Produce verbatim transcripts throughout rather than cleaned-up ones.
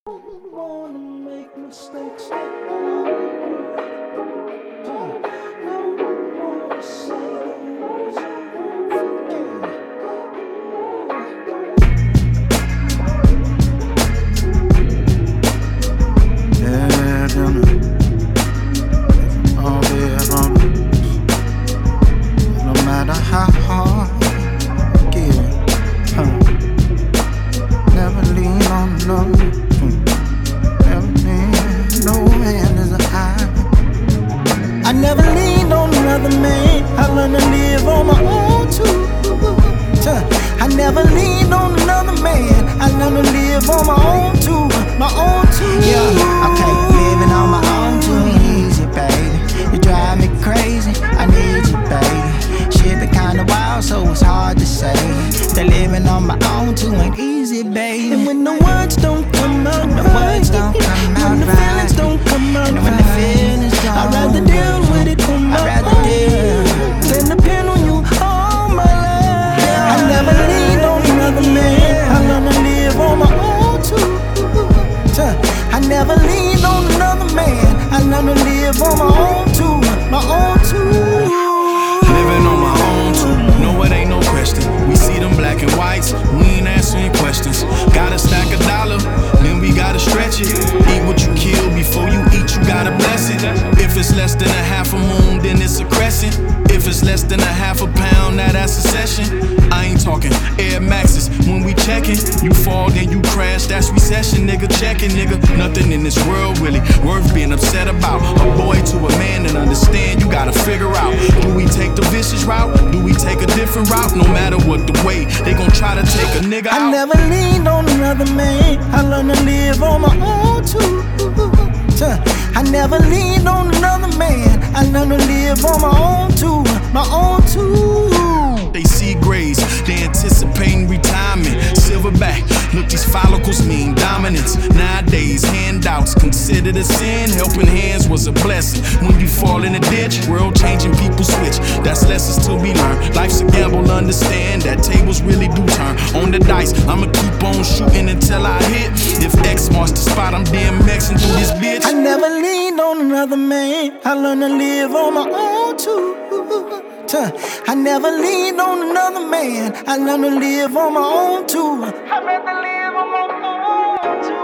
Don't wanna make mistakes that I don't wanna say the words I won't forget. Yeah, don't all be wrong. No matter how hard I get, huh? Never lean on love. I never leaned on another man. I learned to live on my own too. I never leaned on another man. I learned to live on my own too. My own too. Yeah, okay, living on my own too easy, baby. You drive me crazy. I need you, baby. Shit be kinda wild, so it's hard to say that living on my own too ain't easy, baby. And when the words don't come out, when the words don't come out, when the feelings don't come out, and when the feelings don't, I'd rather deal with it on my I'd rather own deal than depend on you all my life. Yeah. I never leaned on another man. I learned to live on my own too. I never leaned on another man. I learned to live on my own too. My own too. Living on my own too. No, it ain't no question. We see them black and whites. We ain't answering questions. Gotta stack a dollar, then we gotta stretch it. Eat what you kill before you eat. You gotta bless it. If it's less than a half a moon, then it's a crescent. If it's less than a half a pound, now that's a session. I ain't talking Air Maxes when we checking. You fall, then you crash. That's recession, nigga. Checking, nigga. Nothing in this world really worth being upset about. A boy to a man and understand. You gotta figure out. Do we take the vicious route? Do we take a different route? No matter what the way, they gon' try to take a nigga out. I never leaned on another man. I learned to live on my own too. I never leaned on another man. I learned to live on my own too. My own too. They see grays, they anticipating retirement. Silverback, look, these follicles mean dominance. Nowadays, handouts considered a sin. Helping hands was a blessing. When you fall in a ditch, world changing, people switch. That's lessons to be learned. Life's a gamble, understand that tables really do turn. On the dice, I'ma keep on shooting until I hit. If X marks the spot, I'm D M Xing through this bitch. I never leaned on another man. I learned to live on my own too. I never leaned on another man. I learned to live on my own too. I'd rather live on my own too.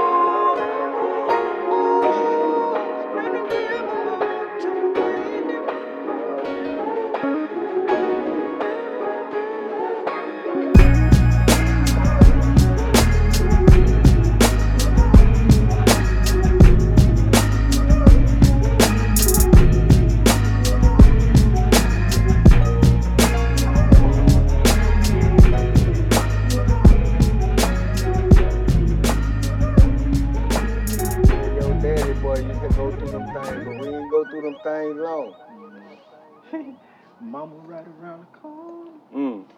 Boy, you can go through them things, but we ain't go through them things long. Mama right around the corner. Mm.